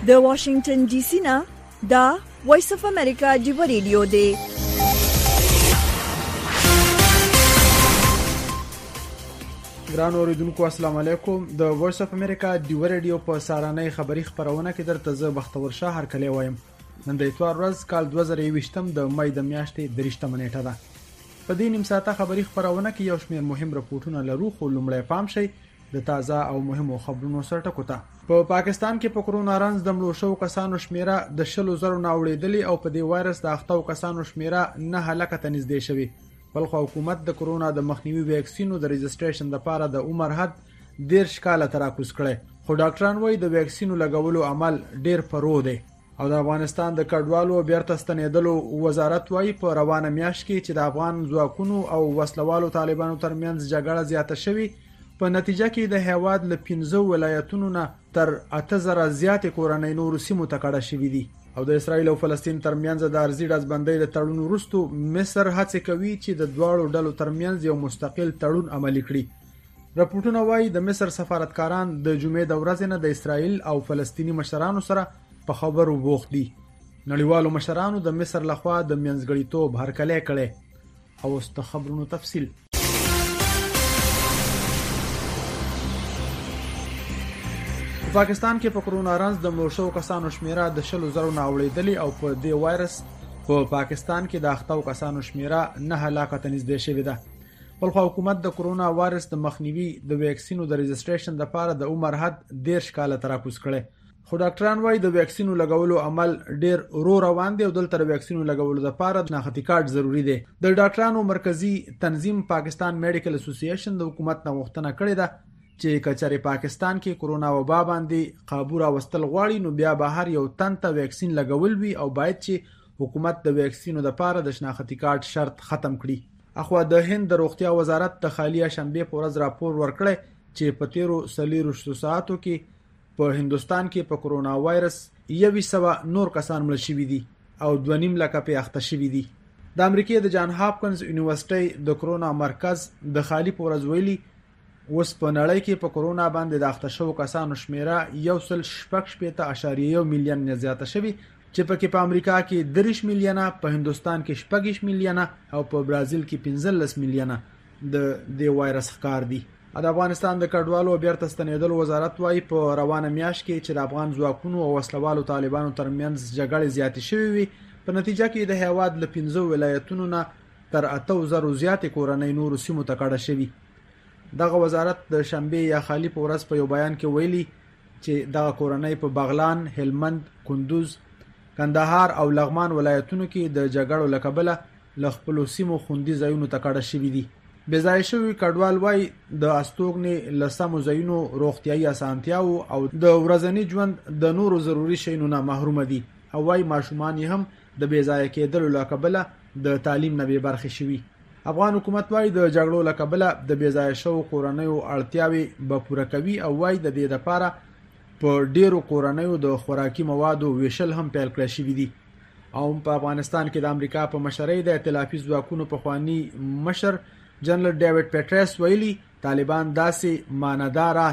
د واشنگټن ډي سي نه دا وایس اف امریکا ډیو ریډیو دی. ګران اوریدونکو السلام علیکم. د وایس اف امریکا ډیو ریډیو په سارانه خبری خبرونه کې درته زه بختور شاه هرکلی وایم. نن د اتوار ورځ کال 2020 د مې د میاشتې 3 نیټه ده. په دې نیم ساعته خبری خبرونه کې یو شمېر مهم راپورټونه لرو، خو لومړی پام شي د تازه او مهمو خبرونو سره ټکو ته. په پاکستان کې په کرونا رنز د مړو شوو کسانو شمیره د 100,000 نه اوړېدلې او په دې وایرس د اخته کسانو شمیره 9 لکه ته نږدې شوې. بلخو حکومت د کرونا د مخنیوي ویکسینو د رجسټریشن لپاره د عمر حد 10 کاله تراکوز کړي، خو ډاکټران وایي د ویکسینو لګولو عمل ډیر پرو دی. او د افغانستان د کډوالو بیرته ستنېدلو وزارت وایي په روانه میاشت کې چې د افغان ځواکونو او وسلوالو طالبانو ترمنځ جګړه زیاته شوې، په نتیجه کې د هیواد له 15 ولایتونو نه تر 8000 زیاتې کورنۍ نورو سیمو ته کډه شوې دي. او د اسرایل او فلسطین ترمنځ د ارزي ډزبندۍ د تړون وروسته مصر هڅه کوي چې د دواړو ډلو ترمنځ یو مستقل تړون عملي کړي. راپورټونه وایي د مصر سفارتکاران د جمعې د ورځې نه د اسرایل او فلسطینی مشرانو سره په خبرو بوخت دي. نړیوالو مشرانو د مصر لخوا د منځګړیتوب هرکلی کړي. او اوس د خبرونو تفصیل. په پاکستان کې په کرونا رنز د مړو شوو کسانو شمیره د 100,000 نه اوړېدلې او په دې وایرس په پاکستان کې د اخته کسانو شمیره 9 لکه ته نږدې شوې ده. بلخو حکومت د کرونا وایرس د مخنیوي د ویکسینو د رجسټریشن لپاره د عمر حد 10 کاله تراکوز کړي، خو ډاکټران وایي د ویکسینو لګولو عمل ډیر ورو روان دی او دلته د ویکسینو لګولو لپاره شناختی کارت ضروری دی. د ډاکټرانو مرکزی تنظیم پاکستان میډیکل اسوسییشن د حکومت نه غوښتنه کړې ده چې کچاري پاکستان کې کرونا وبا باندې قابو راوستل غواړي نو بیا به هر یو تن ته ویکسین لګول وي او باید چې حکومت د ویکسینو لپاره د شناختی کارت شرط ختم کړي. اخوا د هند د روغتیا وزارت د خالیه شنبه په ورځ راپور ورکړی چې په 13 ساعتو کې په هندستان کې په کرونا وایرس 100 نور کسان مړ شوي دي او 2.5 لکه په اخته شوي دي. د امریکای د جان هاپکنز یونیورسيټي د کرونا مرکز د خالی په ورځ ویلي اوس په نړۍ کې په کرونا باندې د اخته شوو کسانو شمیره 1.8 میلیون نه زیاته شوی، چې پکې په امریکا کې 3 میلیونه، په هندستان کې 6 میلیونه او په برازیل کې 15 میلیونه د دې وایرس ښکار دي. د افغانستان د کډوالو بیرته ستنېدلو وزارت وایي په روانه میاشت کې چې د افغان ځواکونو او وسلوالو طالبانو ترمنځ جګړې زیاتې شوې وي، په نتیجه کې د هیواد له 15 ولایتونو نه تر 8000 زیاتې کورنۍ نورو سیمو ته کډه شوي. دغه وزارت د شنبه یا خالی په ورځ په یو بیان کې ویلي چې دغه کورنۍ په بغلان، هلمند، کندوز، کندهار او لغمان ولایتونو کې د جګړو له کبله له خپلو سیمو خوندي ځایونو ته کډه شوي دي. بې ځایه شوي کډوال وایي د استوګنې له سمو ځایونو، روغتیایي اسانتیاوو او د ورځني ژوند د نورو ضروري شیانو نه محروم دي او وایي ماشومان یې هم د بې ځایه کېدلو له کبله د تعلیم نه بې برخې شوي. افغان حکومت وایي د جګړو له کبله د بې ځایه شوو کورنیو اړتیاوې به پوره کوي او وایي د دې لپاره په ډیرو کورنیو د خوراکي موادو ویشل هم پیل کړی شوي دي. او په افغانستان کې د امریکا په مشرۍ د ائتلافي ځواکونو پخوانی مشر جنرال ډیوډ پیټرس ویلي طالبان داسې مانداره،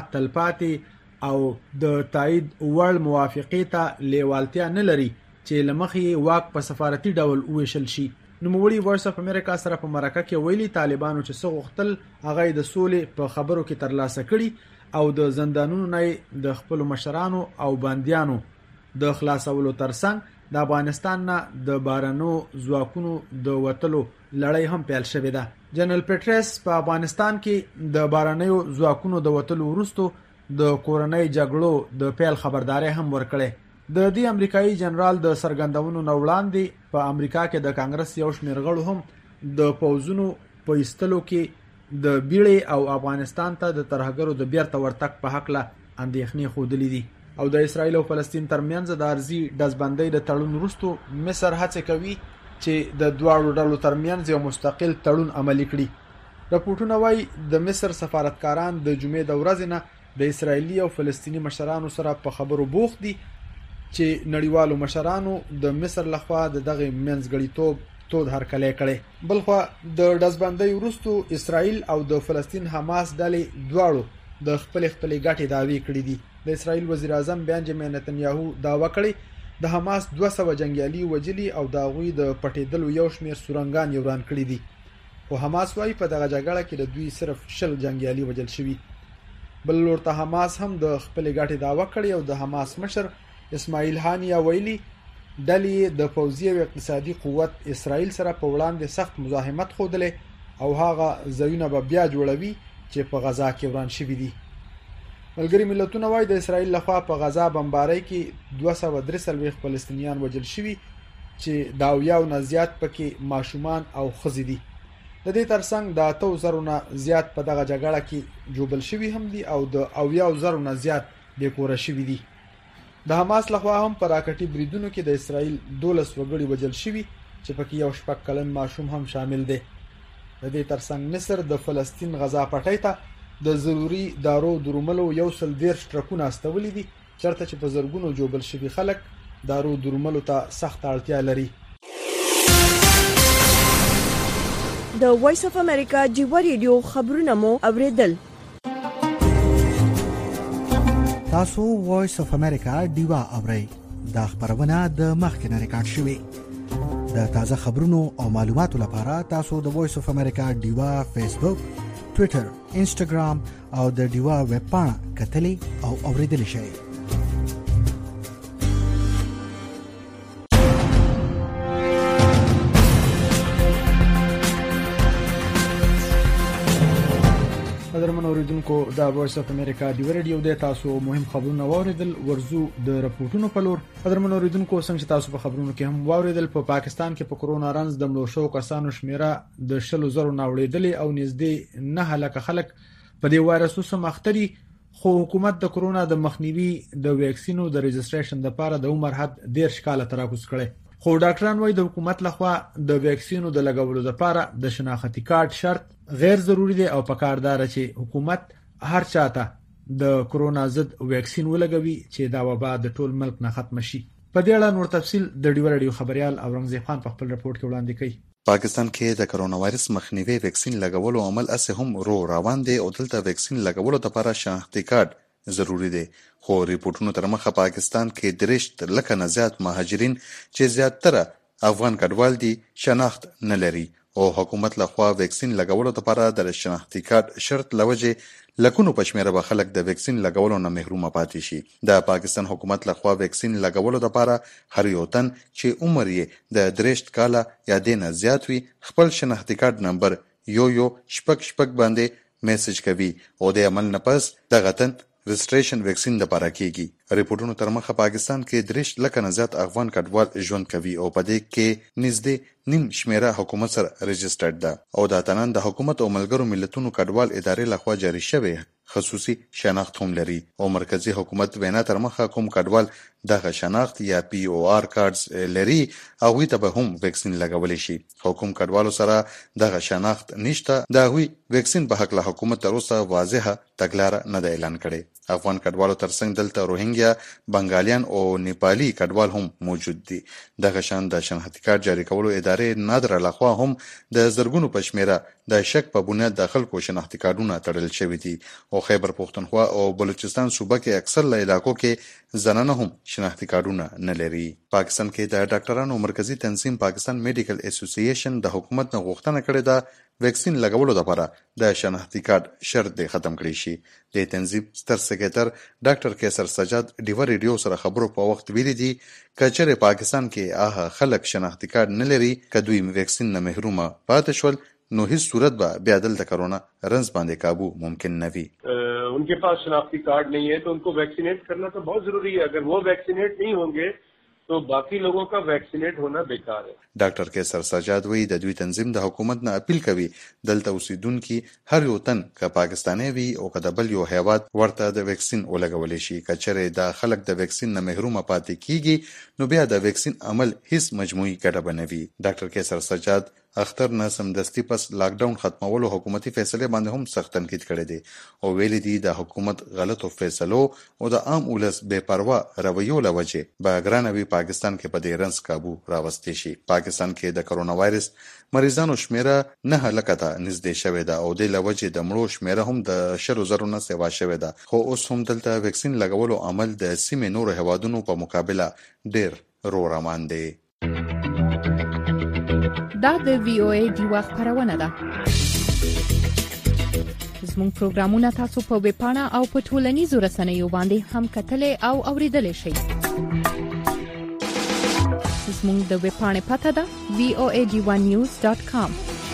تلپاتې او د تایید وړ موافقې ته لیوالتیا نه لري چې لمخې واک په سفارتي ډول وویشل شي. نوموړي وایس اف امریکا سره په مرکه کې ویلي طالبانو چې څه غوښتل هغه د سولې په خبرو کې ترلاسه کړي او د زندانونو نه د خپل مشرانو او باندیانو د خلاصولو ترڅنګ د افغانستان نه د بارنو ځواکونو د وټلو لړۍ هم پیل شوې ده. جنرال پیټرس په افغانستان کې د بارنیو ځواکونو د وټلو وروسته د کورنۍ جګړو د پیل خبرداري هم ورکړي. د دې امریکایي جنرال د سرګندونو نه وړاندې په امریکا کې د کانګرس یو شمېر غړو هم د پوځونو په ایستلو کې د بیړې او افغانستان ته د ترهګرو د بیرته ورتګ په حق له اندېښنې ښودلې دي. او د اسرایل او فلسطین ترمنځ د ارزي ډزبندۍ د تړون وروسته مصر هڅه کوي چې د دواړو ډلو ترمنځ یو مستقل تړون عملي کړي. راپورټونه وایي د مصر سفارتکاران د جمعې د ورځې نه د اسرایلی او فلسطینی مشرانو سره په خبرو بوخت دي چې نړیوالو مشرانو د مصر لخوا دغه منځګړیتوب تود هرکلی کړي. بلخوا د ډزبندۍ وروسته اسرائیل او د فلسطین حماس ډلې دواړو د خپل ګټې دعوی کړې دي. د اسرائیل وزیر اعظم بنجامین نتنیاهو دعوا کړې د حماس 200 جنگیالي وجلي او د غوي د پټېدلو یو شمېر سورنګان یوران کړی دي. خو حماس وايي په دغه جګړه کې د دوی صرف 10 جنگیالي وجل شوي. بل لورته حماس هم د خپل ګټې دعوا کړې او د حماس مشر اسماعیل هانیه ویلي ډلې د پوځي او اقتصادي قوت اسرائیل سره په وړاندې سخت مزاحمت خوده او هغه ځایونه به بیا جوړوي چې په غزا کې وران شوي دي. ملګری ملتونه وايي د اسرائیل لخوا په غزا بمبارۍ کې 243 فلسطینیان وژل شوي چې دا یو نه زیات پکې ماشومان او ښځې دي. د دې ترڅنګ د 8000 نه زیات په دغه جګړه کې جوړل شوي هم دي او د 9000 نه زیات بیکوره شوي دي. د حماس لخوا هم په راکټي بریدونو کې د اسرائیل 12 وګړي وژل شوي چې پکې یو شپږ کلن ماشوم هم شامل دی. د دې ترڅنګ مصر د فلسطین غزا پټۍ ته د ضروري دارو درملو 110 ټرکونه استولې دي چرته چې په زرګونو جوړل شوي خلک دارو درملو ته سخت اړتیا لري. د وایس اف امریکا جیو ریډیو خبرونه مو اوریدل. تاسو وایس اف امریکا دیوا اورئ. دا خبرونه د مخکنه ریکارډ شوې. د تازه خبرونو او معلوماتو لپاره تاسو د وایس اف امریکا دیوا فیسبوک، ټوئیټر، انسټاګرام او د دیوا ویب پاڼه کتلې او اوریدل شئ. قدرمن اوریدونکو دا وایس اف امریکا دی ریډیو د تاسو مهم خبرونه واوریدل. ورزو د رپورټونو په لور. قدرمن اوریدونکو څنګه تاسو په خبرونو کې هم واوریدل په پاکستان کې په کورونا رنز د مړو شو کسانو شمیره د 100,000 نه وړېدلې او نږدې 9 لک خلک په دې وایرس سره مختري. خو حکومت د کورونا د مخنیوي د ویکسینو د رجسټریشن لپاره د عمر حد 10 کال تراکوز کړي. خو ډاکټران وايي د حکومت لخوا د ویکسینو د لګولو لپاره د شناختی کارت شرط غیر ضروری دی او پکاردار چې حکومت هر چاته د کورونا ضد ویکسین ولګوي چې دا وبا د ټول ملک نه ختم شي. په دې اړه نور تفصیل د ډیو رادیو خبريال اورنګزیب خان په خپل رپورت کې وړاندې کوي. پاکستان کې د کرونا وایرس مخنیوي ویکسین لګولو عمل اسه هم روان دي او دلته ویکسین لګولو لپاره شناختی کارت ضروری دی. خو ریپورتونو تر مخه پاکستان کې 30 لک نه زیات مهاجرین چې زیاتره افغان کډوال دي شناخت نه لري او حکومت لخوا ویکسین لګولو لپاره د شناختی کارت شرط لوجه لکونو پښمیره به خلک د ویکسین لګولو نه محروم پاتې شي. د پاکستان حکومت لخوا ویکسین لګولو لپاره هر یو تن چې عمر یې د 30 کال یا دینه زیات وي خپل شناختی کارت نمبر یو شپږ باندې میسج کوي او د عمل نه پس دغه تن رجسټریشن ویکسین لپاره کیږي. ریپورتونو تر مخه پاکستان کې 30 لک نه زیات افغان کډوال ژوند کوي او په دې کې نږدې نیم شمیره حکومت سره رجسټرډ ده او دا تنن د حکومت او ملګرو ملتونو کډوال ادارې لخوا جاری شوی خصوصي شناخت هم لري او مرکزی حکومت وینا تر مخه کوم کډوال دغه شناخت یا پی او آر کارتز لري او وی ته به هم ویکسین لګول شي. حکومت کډوالو سره دغه شناخت نشته دا وی ویکسین په حق له حکومت تر اوسه واضحه تګلارې نه اعلان کړي. افغان کډوالو ترڅنګ دلته روهینګیا، بنگالیان او نیپالي کډوال هم موجود دي. دغه شان د شناختی کارت جاری کولو ادارې نادر لخوا هم د زرګونو پښمیره د شک په بنیاد د خلکو شناختی کارتونه تړل شوی دي او خیبر پختونخوا او بلوچستان صوبه کې اکثر علاقو کې زنانه هم شناختی کارتونه نه لري. پاکستان کې د ډاکټرانو مرکزی تنظیم پاکستان میډیکل اسوسییشن د حکومت نه غوښتنه کړې ده ویکسین لګولو لپاره د شناختی کارت شرط ختم کړی شي. د تنظیم ستر سکرټر ډاکټر کیسر سجاد ډیو ریډیو سره خبرو په وخت ویلي دي کچره پاکستان کې خلک شناختی کارت نه لري کدوې ویکسین نه محرومه پاتې شول نو هیڅ صورت به بیا دلته کرونا رنز باندې काबू मुमकिन न भी. उनके पास शनाख्ती कार्ड नहीं है तो उनको वैक्सीनेट करना तो बहुत जरूरी है. अगर वो वैक्सीनेट नहीं होंगे तो बाकी लोगों का वैक्सीनेट होना बेकार है. ډاکټر کیسر سجاد وی د دوی تنظیم د حکومت نه اپیل کوي دلته اوسیدونکو هر یو تن که پاکستاني وي او که د بل یو هیواد ورته د ویکسین ولګول شي. کچره د خلک د ویکسین نه محروم پاتې کیږي نو بیا د ویکسین عمل هیڅ مجموعي ګټه بنوي. ډاکټر کیسر سجاد اختر نه سمدستي پس لاک ډاون ختمولو حکومتي فیصله باندې هم سخت تنقید کړی دی او ویلي دي د حکومت غلطو فیصلو او د عام ولس بے پروا رویو لوجه باګرانوي پاکستان کې په دې رنس قابو راوستي شي. پاکستان کې د کرونا وایرس مریضانو شمیره 9 لکه ته نږدې شوې ده او د لوجه د مړو شمیره هم د 100,000 نه سیوا شوې ده. خو اوس هم دلته ویکسین لګولو عمل د سیمې نور هوادونو په مقابله ډېر رو روان دی. دا د وی او ای ډیوا خبرونه ده. زموږ پروګرامونه تاسو په ویب پاڼه او په ټولنیزو رسنیو باندې هم کتلې او اوریدلې شئ. زموږ د ویب پاڼې پته ده voad1news.com.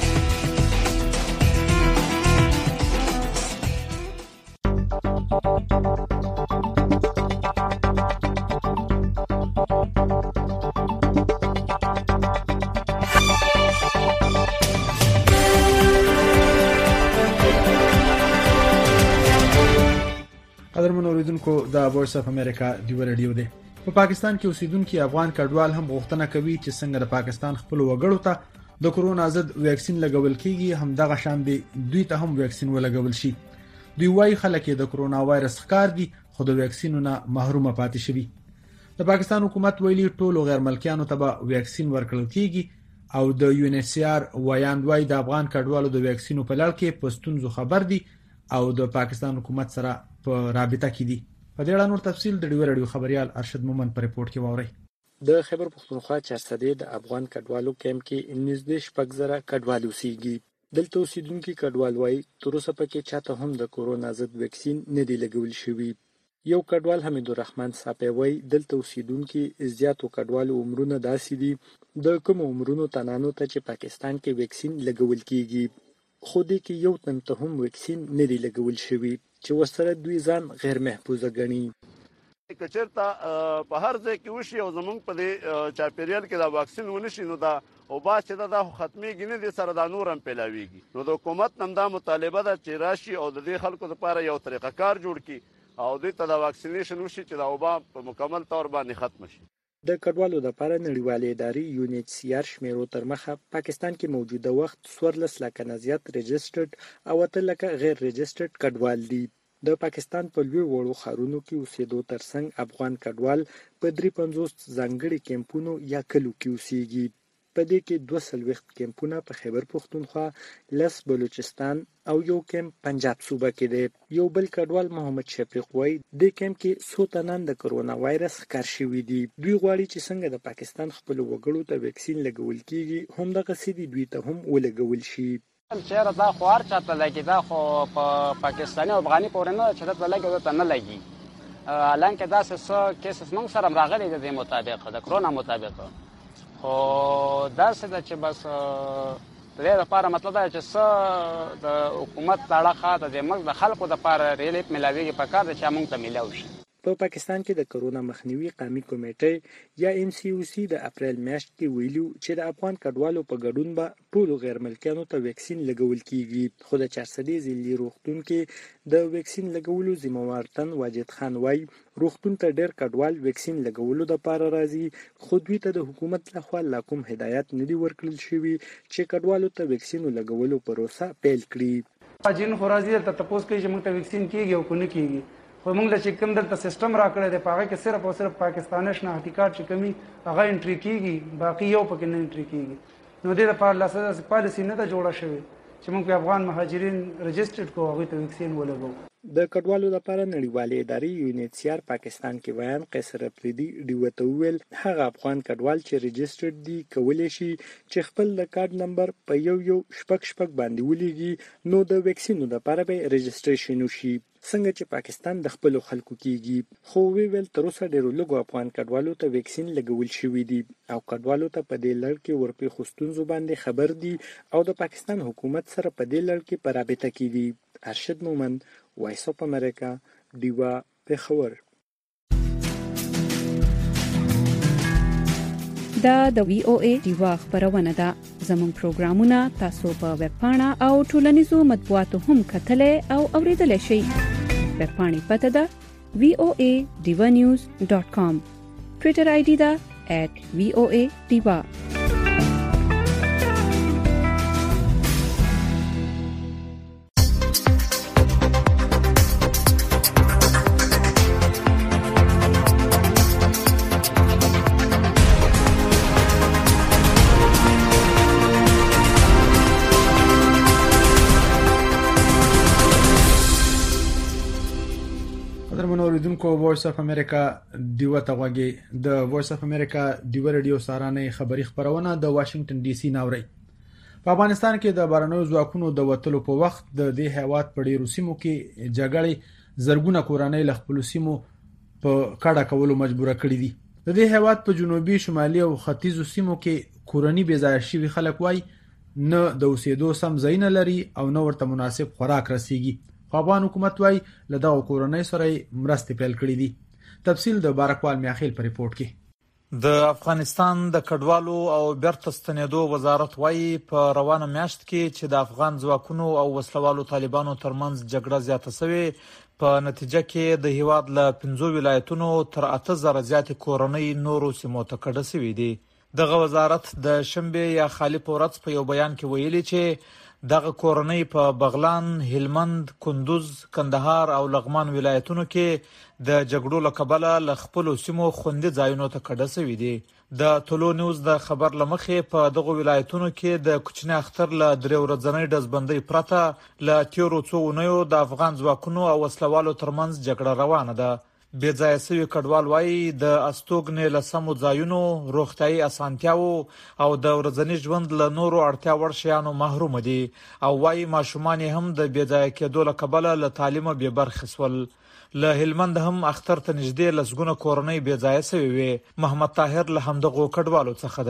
قدرمن اوریدونکو د وایس اف امریکا ډیو رادیو دی. په پاکستان کې اوسیدونکو افغان کډوال هم غوښتنه کوي چې څنګه د پاکستان خپل وګړو ته د کرونا ضد ویکسین لګول کیږي هم دغه شان دی دوی ته هم ویکسین ولګول شي. دوی وايي خلک د کرونا وایرس ښکار دي خو د ویکسینونو محروم پاتې شوي. د پاکستان حکومت ویلي ټولو غیر ملکیانو ته به ویکسین ورکړل کیږي او د یو ان ایچ سی آر وایي د افغان کډوالو د ویکسینو په لړ کې پښتونزو خبر دي او د پاکستان حکومت سره په رابطه کې دي. په دې اړه نور تفصیل د ډیو رادیو خبريال ارشد مومن په ریپورت کې واوري. د خیبر پختونخوا چارسدې د افغان کډوالو کیمپ کې نږدې 6,000 کډوال اوسېږي. دلته اوسیدونکو کډوال وايي تر اوسه پکې چاته هم د کورونا ضد ویکسین نه دی لګول شوی. یو کډوال حمید الرحمن صاحب وايي دلته اوسیدونکو زیاتو کډوالو عمرونه داسې دي د کوم عمرونو تنانو ته چې پاکستان کې ویکسین لګول کیږي خو دې کې یو تن ته هم ویکسین نه دی لګول شوی چې وسره دوی ځان غیر محفوظ غني. کچرتا په هر ځای کې وشي او زمونږ په دې چاپیریال کې دا واکسین ونشي نو دا او با چې دا ختميږي نه دي سره دا نورم پیلاويږي. نو د حکومت نن دا مطالبه ده چې راشي او د دې خلکو لپاره یو طریقه کار جوړ کړي او دې ته دا واکسینیشن وشي چې دا وبا په مکمل تور باندې ختم شي. د کډوالو لپاره نړیوالې ادارې یو ان ایچ سی آر شمیرو تر مخه پاکستان کې موجوده وخت 14 لکه نه زیات ريجسترډ او 8 لکه غیر ريجسترډ کډوال دي. د پاکستان په لوی وړو ښارونو کې اوسېدو ترڅنګ افغان کډوال په 53 ځانګړي کیمپونو یا کلو کې اوسېږي. په دې کې 240 کیمپونه په خیبر پختونخوا، لس بلوچستان او یو کیمپ پنجاب صوبه کې دی. یو بل کډوال محمد شفیق وای د کیمپ کې څو تنان د کرونا وایرس ښکار شوي دي. دوی غواړي چې څنګه د پاکستان خپل وګړو ته ویکسین لګول کیږي هم دغه سړي دوی ته هم ولګول شي. چیرې دا خوار چاته لګي دا خو په پاکستاني او افغاني پورې نه چې دا لګي ته نه لګي. الانکه دا څه کیسز موږ سره راغلي د مطابق د کرونا مطابق خو دا څه چې بس دې لپاره مطلب دا چې څه د حکومت تاړه د موږ د خلکو د لپاره ریلیف ملاويږي په کار چې موږ ته ملاوي شي. په پاکستان کې د کرونا مخنیوي قومي کمیټې یا ام سی او سی د اپریل میاشت کې ویلو چې د افغان کډوالو په ګډون به ټول غیر ملکیانو ته ویکسین لګول کیږي. خو د چارسدې ضلعي روغتون کې د ویکسین لګولو ذمہوارتن واجد خان وای روغتون ته ډېر کډوال ویکسین لګولو لپاره راځي خو دوی ته د حکومت لخوا لا کوم هدایت نه دی ورکړل شوی چې کډوالو ته ویکسین لګولو پروسه پیل کړي. اجین خورازي ته تاسو کې چې موږ ته ویکسین کیږي او کنه کیږي خو موږ له چې کوم دلته سیستم راکړی دی په هغه کې صرف او صرف پاکستاني شناختی کارت چې کمی هغه انټری کیږي باقي یو پکې نه انټری کیږي. نو دې لپاره لاسه پالیسی نه دا جوړه شوی چې موږ په افغان مهاجرین رجسټرډ کو هغه ته ویکسین ولګو. د کډوالو لپاره نړیوالې ادارې یو ان ایچ سی آر پاکستان کې بیان قیصر افریدي ډیوته ویل هغه افغان کډوال چې رجسټرډ دي کولای شي چې خپل د کارت نمبر په یو شپږ باندې ولېږي نو د ویکسینو لپاره به رجسټریشن وشي څنګه چې پاکستان د خپل خلکو کیږي. خو ویل تر اوسه ډېر لږ افغان کډوالو ته ویکسین لګول شوی دي او کډوالو ته په دې لړ کې ورپی خوستونزو باندې خبر دي او د پاکستان حکومت سره په دې لړ کې په رابطه کې دي. ارشد مومن وایس اف امریکا دیوا پېښور. دا د وی او ای دیوا خبرونه ده. زموږ پروګرامونه تاسو په ویب پاڼه او ټولنیزو مطبوعاتو هم کتلای او اوریدلای شئ. ویب پاڼې پته ده voa.news.com. ټوئیټر آی ډی ده @voa diva. اوریدونکو وایس اف امریکا دیو ته غوږی د وایس اف امریکا دیو رادیو سارانه خبری خبرونه د واشنگټن ډي سي ناوړي. په افغانستان کې د بارنوي ځواکونو د وټلو په وخت د دې هیواد په ډیرو سیمو کې جګړې زرګونه کورنۍ له خپل سیمو په کډه کولو مجبور کړي دي. د دې هیواد په جنوبي شمالي او ختیځو سیمو کې کورنۍ بې ځای شوي خلک وای نه د اوسېدو سم ځای نه لري او نه ورته مناسب خوراک رسیږي. افغان حکومت وای له دغه کورنۍ سره مرستې پیل کړې دي. تفصیل د بارکوال میاخیل په ریپورت کې. د افغانستان د کډوالو او بیرته ستنېدو وزارت وایي په روانه میاشت کې چې د افغان ځواکونو او وسلوالو طالبانو ترمنځ جګړه زیاته شوې په نتیجه کې د هیواد له 15 ولایتونو تر 8000 زیات کورنۍ نورو سیمو ته کډه شوې دي. دغه وزارت د شنبه یا خالی پورڅ په یو بیان کې ویلي چې دغه کورنۍ په بغلان، هلمند، کندوز، کندهار او لغمان ولایتونو کې د جګړو له کبله له خپل سیمو خوندي ځایونو ته کډه شوي دي. د ټولو نیوز د خبر لمخې په دغه ولایتونو کې د کوچنی اختر له 3 ورځنۍ دزبندۍ پرته له تیرو څو اونیو د افغان ځواکونو او وسلوالو ترمنځ جګړه روانه ده. بې ځایه شوي کډوال وایي د استوګنې له سمو ځایونو، روغتیايي اسانتیاو او د ورځني ژوند له نورو اړتیا وړ شیانو محروم دي او وایي ماشومان هم د بې ځایه کېدو له کبله له تعلیمه بې برخې شول. له هلمند هم اختر ته نږدې لسګونه کورنۍ بې ځایه شوي وې. محمد طاهر له همدغو کډوالو څخه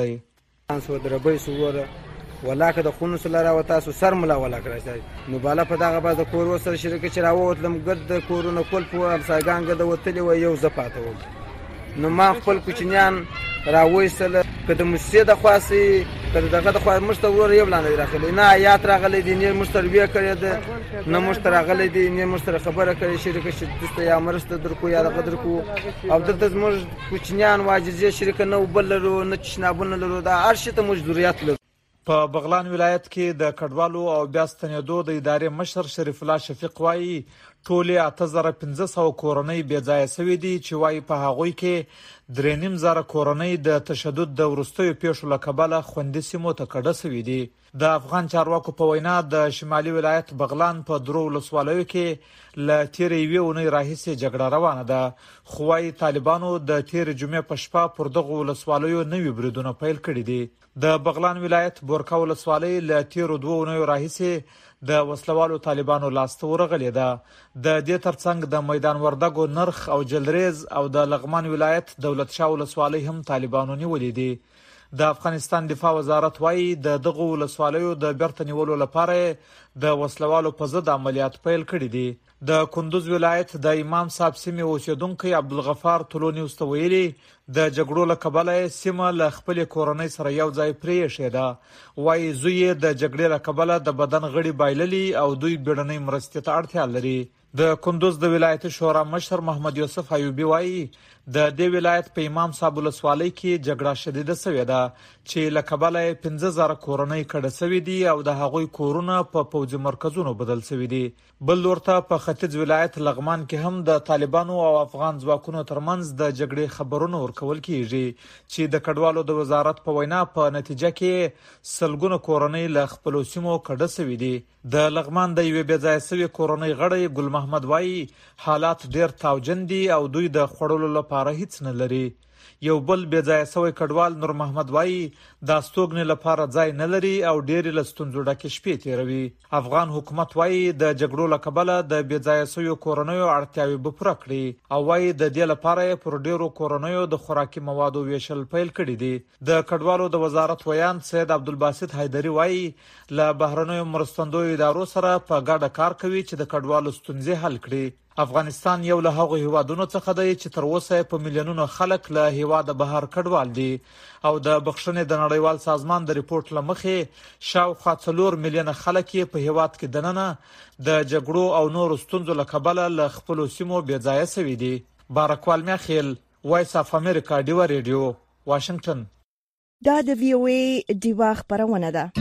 دی. ولاکه د خونو سره راو تاسو سر ملا ولاکه راځي نو بالا په دغه باز کور وسره شرکت چې راووتلم ګد کورونه کول په امساګان ګد وتلی و یو زپاته و نو ما خپل کوچنیان راوېسل کده مسجد خاصي کده دغه د خو مشته ور یو لاندې راغلی نه آیات راغلی دي نه مشتربیه کړی ده نه مشتر راغلی دي نه مشتر خبره کړی شرکت چې دسته یا مرسته درکو یا د قدر کو او دلته زموږ کوچنیان واجزيه شرکت نه وبلرو نه چشنابونه لرو دا ارشته مجبوریت لرو. په بغلان ولایت کې د کډوالو او بیا ستنېدو د ادارې مشر شریف الله شفیق وایي ټولې 8500 کورنۍ بې ځایه شوي دي چې وایي په هغوی کې 3500 کورنۍ د تشدد د وروستیو پیښو له کبله خوندي سیمو ته کډه شوي دي. د افغان چارواکو په وینا د شمالي ولایت بغلان په درو ولسوالیو کې له تیرې یوې اونۍ راهیسې جګړه روانه ده خو وایي طالبانو د تیرې جمعې په شپه پر دغو ولسوالیو نوي بریدونه پیل کړي دي. د بغلان ولایت بورکا ولسوالۍ له تیرو 2 اونیو راهیسې د وسلوالو طالبانو لاسته ورغلې ده. د دې ترڅنګ د میدان وردګو، نرخ او جلریز او د لغمان ولایت دولت شاه ولسوالۍ هم طالبانو نیولې دي. د افغانستان دفاع وزارت وایي د دغه ولسوالیو د بیرته نیولو لپاره د وسلوالو په ضد عملیات پیل کړي دي. د کندوز ولایت د امام صاحب سیمې اوسیدونکي عبدالغفار طلوني واستویلي د جګړو له کبله سیمه له خپل کورنۍ سره یو ځای پرېښې ده. وایي زوی د جګړې له کبله د بدن غړي بایللي او دوی بیړنۍ مرستې ته اړتیا لري. د کندوز د ولایت شورا مشر محمد یوسف ایوبی وایي د دې ولایت په امام صاحب ولسوالۍ کې جګړه شدیده شوې ده چې له کبله 15000 کورنۍ کډه شوي دي او د هغوی کورونه په پوځي مرکزونو بدل شوي دي. بل ورته په ختیځ ولایت لغمان کې هم د طالبانو او افغان ځواکونو ترمنځ د جګړې خبرونه ورکول کیږي چې د کډوالو د وزارت په وینا په نتیجه کې سلګونه کورنۍ له خپل سیمو کډه شوي دي. د لغمان د یوې بې ځایه شوې کورنۍ غړی ګل محمد وایي حالات ډېر تاوجن دي او دوی د خوړلو لپاره هیڅ نه لري. یو بل بې ځایه شوی کډوال نور محمد وایي د استوګنې لپاره ځای نه لري او ډېرې له ستونزو ډکې شپې تېروي. افغان حکومت وایي د جګړو له کبله د بې ځایه شویو کورنیو اړتیاوې به پوره کړي او وایي د دې لپاره یې پر ډېرو کورنیو د خوراکي موادو ویشل پیل کړي دي. د کډوالو د وزارت ویان سید عبدالباسط حیدري وایي له بهرنیو مرستندویو ادارو سره په ګډه کار کوي چې د کډوالو ستونزې حل کړي. افغانستان یو له هغو هیوادونو څخه دی چې تر اوسه په میلیونونو خلک له هیواده بهر کډوال دي او د بخښنې د نړیوال سازمان د ریپورت له مخې شاوخوا 4 میلیونه خلک په هیواد کې دننه د جګړو او نورو ستونزو له کبله له خپل سیمو بې ځایه شوي دي. بارکوال میاخیل، وایس اف امریکا ډیوا ریډیو، واشنگټن. دا د وی او ای ډیوا خبرونه ده.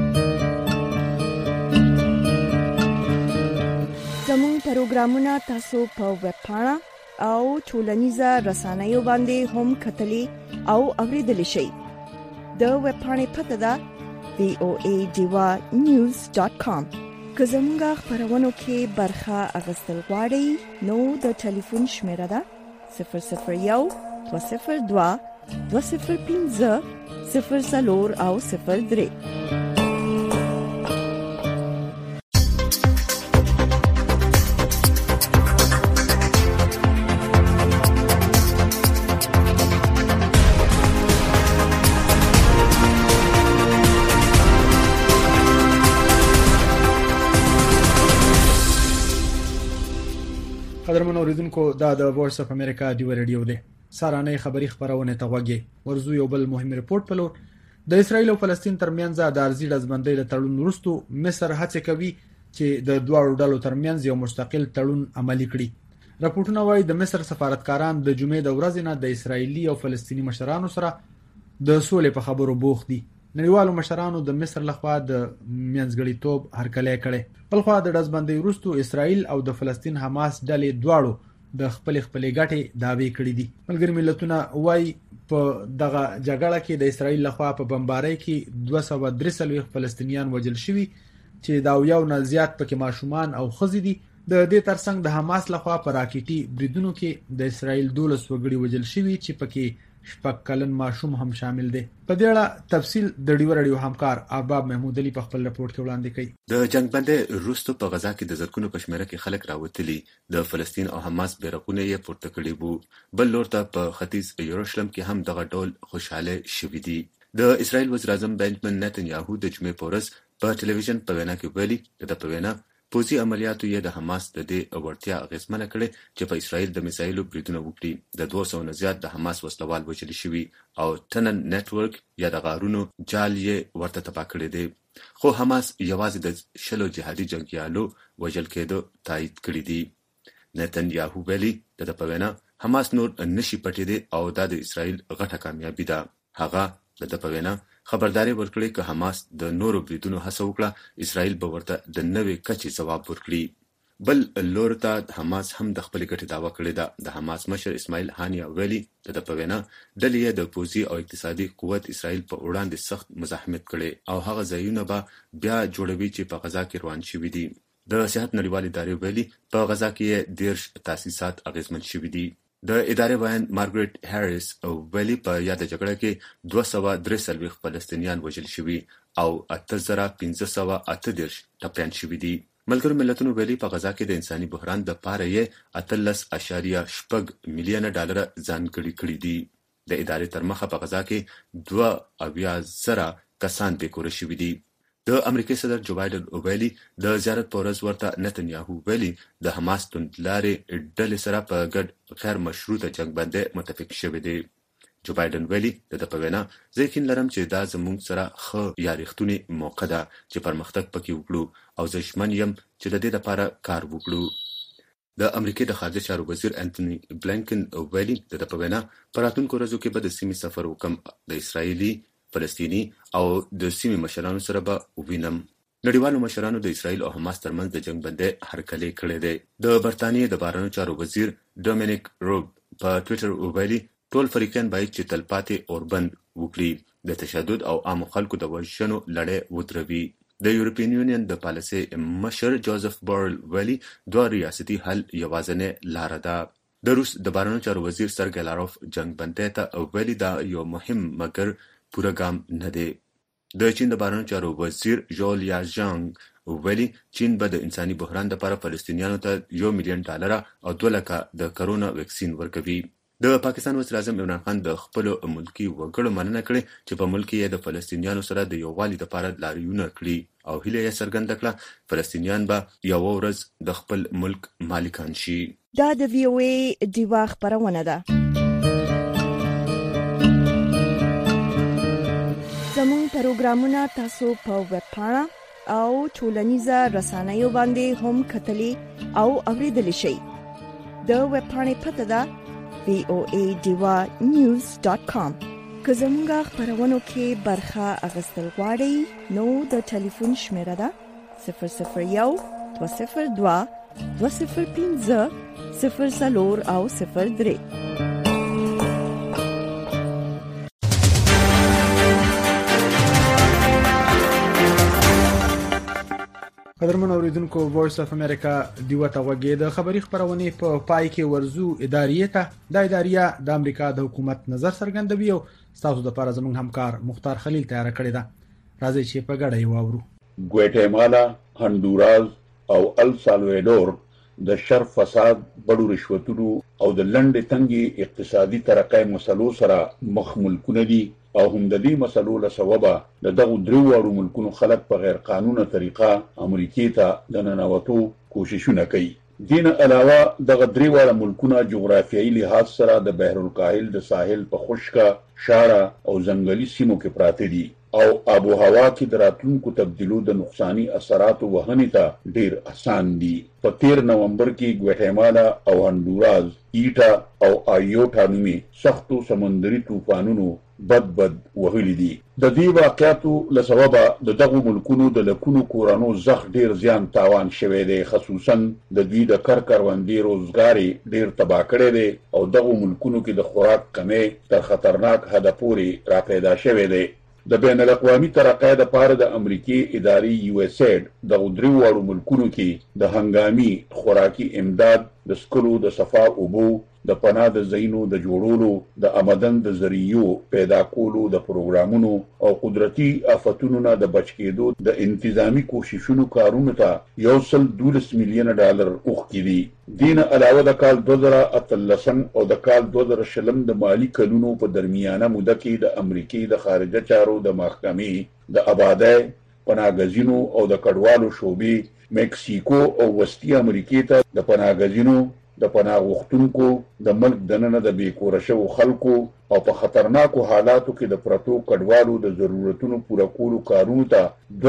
زموږ پروګرامونه تاسو په ویب پاڼه او ټولنیزه رسنیو باندې هم کتلی او اوریدلی شئ. د ویب پاڼې پته ده voadiva.news.com. که زمونږ خپرونو کې برخه اخیستل غواړئ نو د ټلیفون شمیره ده 001 202 205 04 او 03. قدرمن اوریدونکو دا د وایس اف امریکا دی ریډیو دی سارانه خبری خبرونه ته وګورئ ورزو یو بل مهم ریپورت په لور د اسرایل او فلسطین ترمنځ د ارزي دزبندۍ له تړون وروسته مصر هڅه کوي چې د دوه ډلو ترمنځ یو مستقل تړون عملي کړي. راپورټونه وايي د مصر سفارتکاران د جمعې د ورځې نه د اسرایلی او فلسطینی مشرانو سره د سولې په خبرو بوخت دي. نړیوالو مشرانو د مصر لخوا د منځګړیتوب هرکلی کړي. بلخوا د دزبندۍ وروسته اسرایل او د فلسطین حماس ډلې دواړو د خپل دعوی کړې دي. ملګری ملتونه وايي په دغه جګړه کې د اسرایل لخوا په بمبارۍ کې 243 فلسطینیان وژل شوي چې دا یو نه زیات پکې ماشومان او ښځې دي. د دې ترڅنګ د حماس لخوا په راکټي بریدونو کې د اسرایل 12 وګړي وژل شوي چې پکې شپږ کلن ماشوم هم شامل دي. په دې اړه تفصیل د ډیو رادیو همکار ارباب محمود علي په خپل رپورت کې وړاندې کړي. د جنگ بندۍ وروسته په غزا کې د زرګونو په شمېره کې خلک راوتلي د فلسطین او حماس بیرغونه یې پورته کړي وو. بل لور ته په ختیځ یروشلم کې هم دغه ډول خوشاله شوي دي. د اسرایل وزیر اعظم بنجامین نتنیاهو د جمعې په ورځ په ټلویزیون په وینا کې ویلي د په وینا پوځي عملیاتو یې د حماس د دې وړتیا اغیزمنه کړې چې په اسرایل د میسایلو بریدونه وکړي. د 200 نه زیات د حماس وسلوال وژل شوي او ټنل نتورک یا د غارونو جال یې ورته تباه کړی دی. خو حماس یوازې د 10 جهادي جنگیالو وژل کېدو تایید کړی دی. نتنیاهو ویلي د په وینا حماس نور نشي پټېدی او دا د اسرایل غټه کامیابی ده. هغه د په وینا خبرداري ورکړي که حماس د نورو بریدونو هڅه وکړه اسرائیل به ورته د نوې کچې ځواب ورکړي. بل لور ته حماس هم د خپل ګټې دعوه کړې ده. د حماس مشر اسماعیل هانیه ویلي د په وینا ډلې د پوځي او اقتصادي قوت اسرائیل په وړاندې سخت مزاحمت کړي او هغه ځایونه به بیا جوړوي چې په غزا کې روان شوي دي. د صحت نړیوالې ادارې ویلي په غزا کې 10 تاسیسات اغیزمن شوي دي. د ادارې بیان مارګریټ هاریس ویلي په یاد جګړه کې 243 فلسطینیان وژل شوي او 8538 ټپیان شوي دي. ملګرو ملتونو ویلي په غزا کې د انساني بحران د پاره یې 18.6 میلیونه ډالر ځانګړي کړي دي. د ادارې تر مخه په غزا کې 2,000 کسان بېکوره شوي دي. د امریکای صدر جو بایدن ویلي د زیارت په ورځ ورته نتنیاهو ویلي د حماس توندلارې ډلې سره په ګډ غیر مشروطه جنگ باندې متفق شوي دي. جو بایدن ویلي د په وینا زه یقین لرم چې دا زموږ سره ښه یا رښتونې موقع ده چې پرمختګ پکې وکړو او زه ژمن یم چې د دې لپاره کار وکړو. د امریکای د خارجه چارو وزیر انټونی بلینکن ویلي د په وینا په راتلونکو ورځو کې به د سیمې سفر وکم د اسرایلی فلسطینی او د سیمې مشرانو سره به ووینم. نړیوالو مشرانو د اسرایل او حماس ترمنځ د جنگ بندۍ هرکلی کړی دی. د برتانیې د بهرنیو چارو وزیر ډومینیک روب په ټویټر ویلي ټول فریقین باید چې تلپاتې اوربند وکړي د تشدد او عامو خلکو د وژنو لړۍ ودروي. د یورپین یونین د پالیسي مشر جوزف بورل ویلي دوه ریاستي حل یوازینۍ لاره ده. د روس د بهرنیو چارو وزیر سرګی لاروف جنگ بندۍ ته ویلي دا یو مهم مګر پوره ګام نه دی. د چین د بهرنیو چارو وزیر ژو لیاژانګ ویلي چین به د انساني بحران لپاره فلسطینیانو ته $1 ملیون او 2 لکه د کرونا ویکسین ورکوي. د پاکستان وزیر اعظم عمران خان د خپل ملکی وګړو مننه کړې چې په ملک کې د فلسطینیانو سره د یووالي لپاره لاریون کړي او هیله یې څرګنده کړه فلسطینیان به یو ورځ د خپل ملک مالکان شي. دا د وی او ای دیوا خبرونه ده. زموږ پروګرامونه تاسو په ویب پاڼه او ټولنیزه رسنیو باندې هم کتلی او اوریدلی شئ. د ویب پاڼې پته ده voadivanews.com. که زموږ خبرونو کې برخه اخیستل غواړئ نو د ټلیفون شمیره ده 001 202 205 04 او 03. قدرمن اوریدونکو وایس اف امریکا دیوه ته وګړي د خبري خبرونه په پای کې ورزو ادارې ته د ادارې د امریکا د حکومت نظر څرګندوي او تاسو د لپاره زموږ همکار مختار خلیل تیار کړی دا راځي چې په ګډه یې واورو. ګواتیمالا، هندوراس او السالوادور د شر فساد، بډو رشوتونو او د لنډې تنګي اقتصادي ترقۍ مسلو سره مخ ملکونه دي او هم د دې مسلو له سببه د دغو درو واړو ملکونو خلک په غیر قانوني طریقه امریکا ته د ننوتو کوششونه کوي. دین علاوه دغه درې واړه ملکونه جغرافیایي لحاظ سره د بحر الکاهل د ساحل په خشکه، شاره او ځنګلي سیمو کې پراته دي او آب و هوا کې د راتلونکو تبدیلو د نقصاني اثراتو وهنې ته ډیر آسان دي. په 13 نومبر کې ګواتیمالا او هندوراس ایټا او آیوټا نومي سختو سمندري طوفانونو بد وهلي دي. د دې واقعاتو له سببه د دغو ملکونو د لکونو کورانو زخ ډیر زیان تاوان شوی دی، خصوصا د دوی د کروندې روزګار ډیر تباہ کړی دی او دغو ملکونو کې د خوراک کمی تر خطرناک حد پورې را پیدا شوی دی. د بین الاقوامي ترقۍ لپاره د امریکای ادارې USAID د درې واړو ملکونو کې د هنګامي خوراکي امداد، د سکلو د صفا اوبو، د پناه د ځایونو د جوړولو، د آمدن د ذریعو پیدا کولو د پروګرامونو او قدرتي آفتونو نه د بچ کېدو د انتظامی کوششونو کارونو ته $112 میلیون اوښتي دي. دین علاوه د کال 2013 او د کال 2020 د مالی کلونو په درمیانه موده کې د امریکای د خارجه چارو د محکمې د آبادۍ، پناهګزینو او د کډوالو شوبې مکسیکو او وسطي امریکا ته د پناهګزینو، د پناه غوښتونکو، د ملک دننه د بیکوره شوو خلکو او په خطرناکو حالاتو کې د پرتو کډوالو د ضرورتونو پوره کولو کارونو ته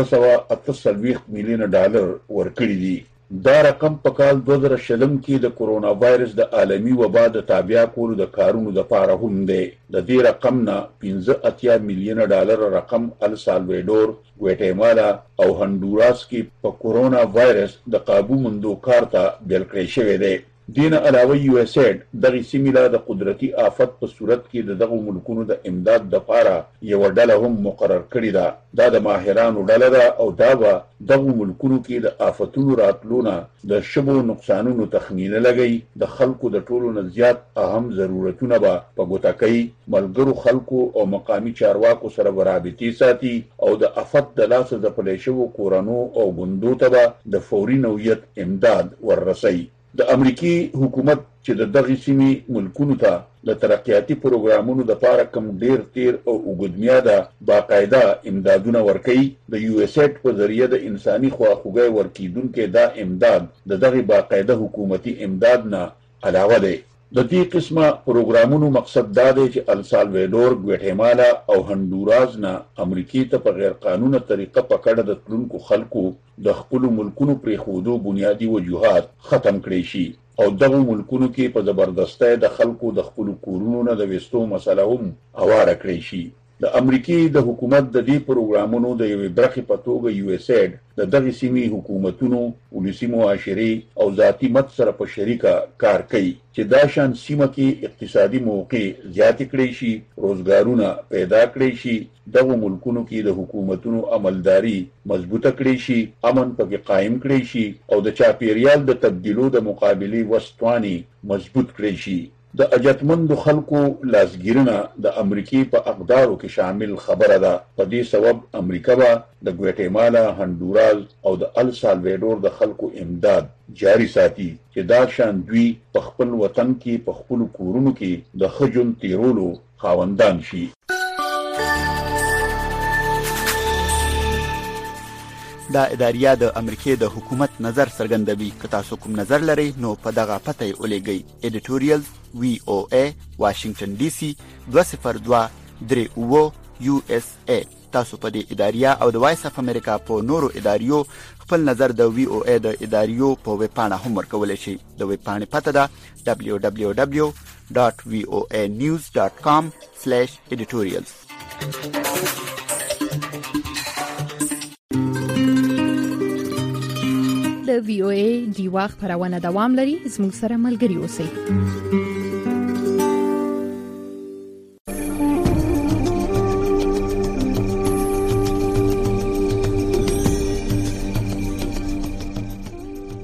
$248 میلیون ورکړي دي. دا رقم په کال 2020 کې د کرونا وایرس د عالمي وبا د تابع کولو د کارونو لپاره هم دی. د دې رقم نه $85 میلیون رقم السالوادور، ګواتیمالا او هندوراس کې په کرونا وایرس د قابو مندو کار ته بیل کړی شوی دی. دین علاوه USAID دغه سیمه د قدرتي آفت په صورت کې د دغو ملکونو د امداد لپاره یو ډله هم مقرر کړې ده. دا د ماهرانو ډله ده او دا به دغو ملکونو کې د آفتونو راتلونه د شبو نقصانونو تخمینه لګي. د خلکو د ټولو نه زیات اهم ضرورتونه به په ګوته کوي، ملګرو خلکو او مقامی چارواکو سره رابطې ساتي او د آفت د لاسه د پلیشو کورانو او ګوندو ته به د فوري نوعیت امداد وررسي. د امریکای حکومت چې د دغه سیمې ملکونو ته د ترقیاتي پروګرامونو د لپاره کم ډیر تیر او اوږدمیاده باقاعده امدادونه ورکوي، د USAID په ذریعه د انساني خواخوږۍ ورکیدونکو دا امداد د دغه باقاعده حکومتي امداد نه علاوه دی. د دې قسمه پروګرامونو مقصد دا دی چې السالوادور، ګواتیمالا او هندوراس نه امریکای ته په غیر قانوني طریقه په کډه د تلونکو خلکو د خپل ملکونو پریښودو بنیادی وجوهات ختم کړي شي او دغه ملکونو کې په زبردستۍ د خلکو د خپل کورونو نه د وستو مسله هم هواره کړي شي. د امریکای د حکومت د دې پروګرامونو د یوې برخې په توګه USAID د دغه سیمې حکومتونو، ولسي معاشري او ذاتي مت سره په شریکه کار کوي چې دا شان سیمه کې اقتصادي موقع زیات کړي شي، روزګارونه پیدا کړي شي، دغه ملکونو کې د حکومتونو عملداري مضبوطه کړي شي، امن پکې قائم کړي شي او د چاپیریال د تبدیلو د مقابلي وسطواني مضبوط کړي شي. د اجتمندو خلکو لاسګیرنه د امریکای په اقدارو کې شامل خبره ده. په دې سبب امریکا به د ګواتیمالا، هندوراس او د السالوادور د خلکو امداد جاری ساتي چې دا شان دوی په خپل وطن کې په خپل کورونو کې د خجون تیرولو خاوندان شي. دا اداریا د امریکای د حکومت نظر څرګندوي. که تاسو کوم نظر لرئ نو په دغه پته یې ولېږئ. ایډیټوریال VOA واشنگټن DC 20238 USA. تاسو په دې اداریا او د وایس اف امریکا په نورو اداریو خپل نظر د VOA د اداریو په ویب پاڼه هم ورکولی شئ. د ویب پاڼې پته ده www.voanews.com/editorials. د VOA دیوا خبرونه دوام لري. زموږ سره ملګري اوسئ.